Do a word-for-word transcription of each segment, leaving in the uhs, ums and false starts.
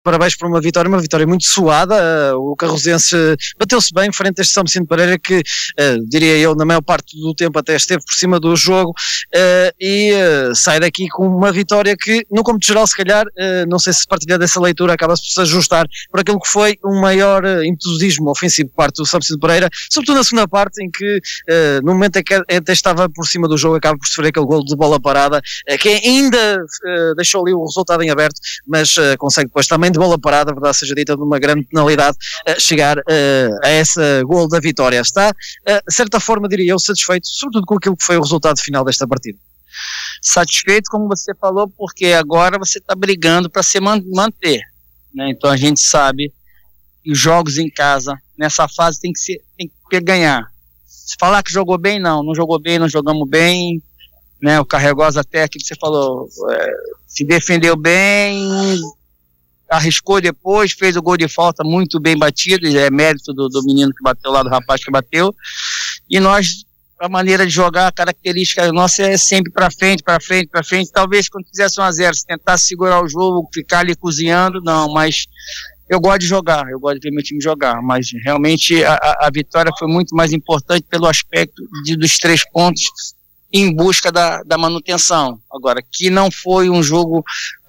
parabéns por uma vitória, uma vitória muito suada. Uh, o Carrosense bateu-se bem frente a este São Vicente Pereira que, uh, diria eu, na maior parte do tempo até esteve por cima do jogo, uh, e uh, sai daqui com uma vitória que, no cômputo geral, se calhar, uh, não sei se partilhar dessa leitura, acaba-se por se ajustar por aquilo que foi um maior uh, entusiasmo ofensivo por parte do São Vicente Pereira, sobretudo na segunda parte, em que, uh, no momento em que até estava por cima do jogo, acaba por sofrer aquele golo de bola parada, uh, que ainda uh, deixou ali o resultado em aberto, mas uh, consegue depois também de bola parada, a verdade seja dita, de uma grande penalidade, uh, chegar uh, a esse gol da vitória. Está, uh, de certa forma, diria eu, satisfeito, sobretudo com aquilo que foi o resultado final desta partida. Satisfeito, como você falou, porque agora você está brigando para se man- manter, né? Então a gente sabe que os jogos em casa, nessa fase, tem que, ser, tem que ganhar. Se falar que jogou bem, não, não jogou bem, não jogamos bem, né? O Carregosa até aquilo que você falou, é, se defendeu bem, arriscou depois, fez o gol de falta muito bem batido, é mérito do, do menino que bateu lá, do rapaz que bateu, e nós, a maneira de jogar, a característica nossa é sempre para frente, para frente, para frente. Talvez quando fizesse um a zero, se tentasse segurar o jogo, ficar ali cozinhando, não, mas eu gosto de jogar, eu gosto de ver meu time jogar, mas realmente a, a vitória foi muito mais importante pelo aspecto de, dos três pontos em busca da, da manutenção. Agora, que não foi um jogo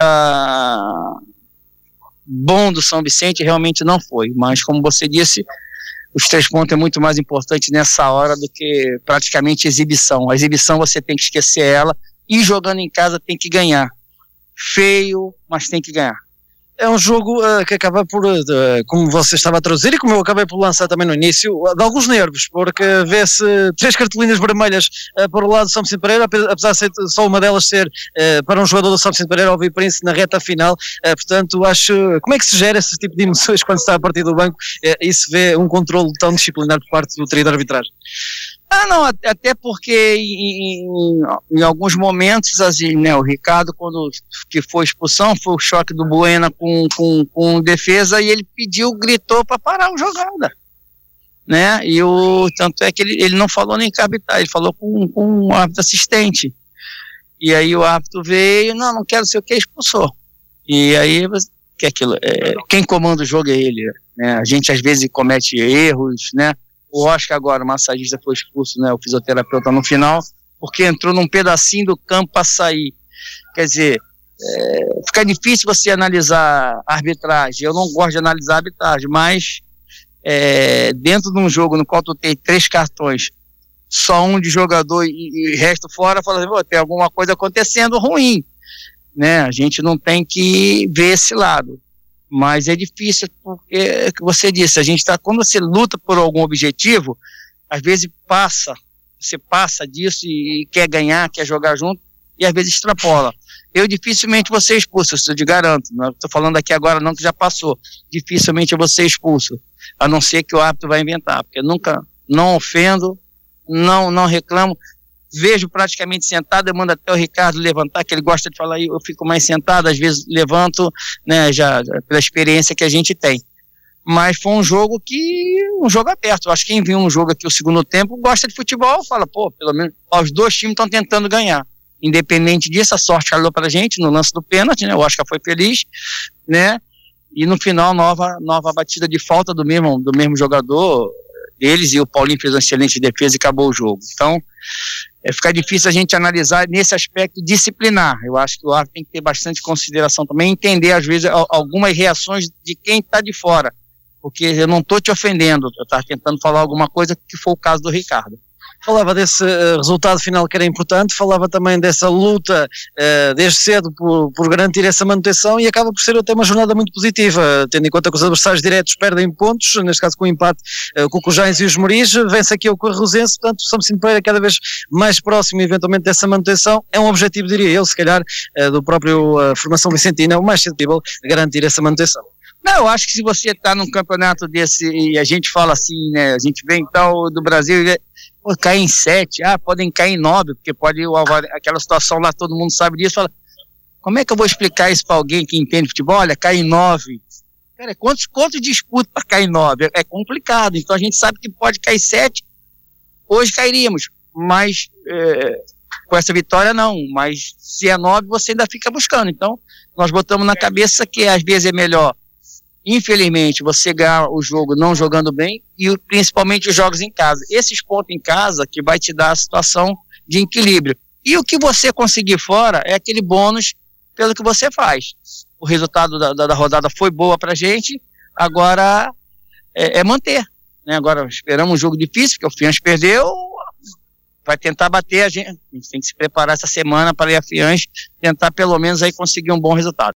ah, bom do São Vicente, realmente não foi, mas como você disse, os três pontos é muito mais importante nessa hora do que praticamente exibição. A exibição você tem que esquecer ela, e jogando em casa tem que ganhar. Feio, mas tem que ganhar. É um jogo uh, que acaba por, uh, como você estava a traduzir e como eu acabei por lançar também no início, uh, de alguns nervos, porque vê-se três cartolinas vermelhas uh, para o lado do São Vicente Pereira, apesar de ser só uma delas ser uh, para um jogador do São Vicente Pereira, Alvio Príncipe, na reta final. Uh, portanto, acho, como é que se gera esse tipo de emoções quando se está a partir do banco uh, e se vê um controle tão disciplinar por parte do trio de arbitragem? Ah, não, até porque em, em, em alguns momentos, assim, né, o Ricardo, quando que foi expulsão, foi o choque do Buena com, com, com defesa, e ele pediu, gritou para parar a jogada, né, e o, tanto é que ele, ele não falou nem com a arbitragem, ele falou com, com o árbitro assistente, e aí o árbitro veio, não, não quero ser o que, expulsou, e aí, que aquilo, é, quem comanda o jogo é ele, né, a gente às vezes comete erros, né. O Oscar agora, o massagista, foi expulso, né, o fisioterapeuta no final, porque entrou num pedacinho do campo para sair. Quer dizer, é, fica difícil você analisar a arbitragem. Eu não gosto de analisar a arbitragem, mas é, dentro de um jogo no qual tu tem três cartões, só um de jogador e, e resto fora, fala assim, tem alguma coisa acontecendo ruim, né? A gente não tem que ver esse lado. Mas é difícil, porque é o que você disse, a gente tá, quando você luta por algum objetivo, às vezes passa, você passa disso e, e quer ganhar, quer jogar junto, e às vezes extrapola. Eu dificilmente vou ser expulso, eu te garanto, não estou falando aqui agora não, que já passou, dificilmente eu vou ser expulso, a não ser que o árbitro vai inventar, porque eu nunca, não ofendo, não, não reclamo, vejo praticamente sentado, eu mando até o Ricardo levantar, que ele gosta de falar, eu fico mais sentado, às vezes levanto, né, já, já pela experiência que a gente tem. Mas foi um jogo que, um jogo aberto, eu acho que quem viu um jogo aqui o segundo tempo, gosta de futebol, fala, pô, pelo menos, ó, os dois times estão tentando ganhar. Independente disso, a sorte calhou pra gente no lance do pênalti, né, o Oscar foi feliz, né, e no final, nova, nova batida de falta do mesmo, do mesmo jogador, deles, e o Paulinho fez uma excelente defesa e acabou o jogo. Então, é, fica difícil a gente analisar nesse aspecto disciplinar. Eu acho que o árbitro tem que ter bastante consideração também, entender às vezes algumas reações de quem está de fora, porque eu não estou te ofendendo, eu estava tentando falar alguma coisa que foi o caso do Ricardo. Falava desse uh, resultado final que era importante, falava também dessa luta uh, desde cedo por, por garantir essa manutenção, e acaba por ser até uma jornada muito positiva, tendo em conta que os adversários diretos perdem pontos, neste caso com o empate uh, com o Cujães e os Moris, vence aqui o Carrosense, portanto o São Vicente Pereira cada vez mais próximo eventualmente dessa manutenção, é um objetivo, diria eu, se calhar uh, do próprio uh, formação vicentina, o mais possível garantir essa manutenção. Não, eu acho que se você está num campeonato desse, e a gente fala assim, né, a gente vem tal do Brasil, pô, cair em sete, ah, podem cair em nove, porque pode, aquela situação lá, todo mundo sabe disso, fala, como é que eu vou explicar isso para alguém que entende futebol? Olha, cai em nove, cara, quantos, quantos disputas para cair em nove? É, é complicado, então a gente sabe que pode cair sete, hoje cairíamos, mas é, com essa vitória não, mas se é nove, você ainda fica buscando, então nós botamos na cabeça que às vezes é melhor infelizmente, você ganhar o jogo não jogando bem e principalmente os jogos em casa. Esses pontos em casa que vai te dar a situação de equilíbrio. E o que você conseguir fora é aquele bônus pelo que você faz. O resultado da, da, da rodada foi boa pra gente, agora é, é manter. Né? Agora esperamos um jogo difícil, porque o Fians perdeu, vai tentar bater a gente. A gente tem que se preparar essa semana para ir a Fians tentar pelo menos aí conseguir um bom resultado.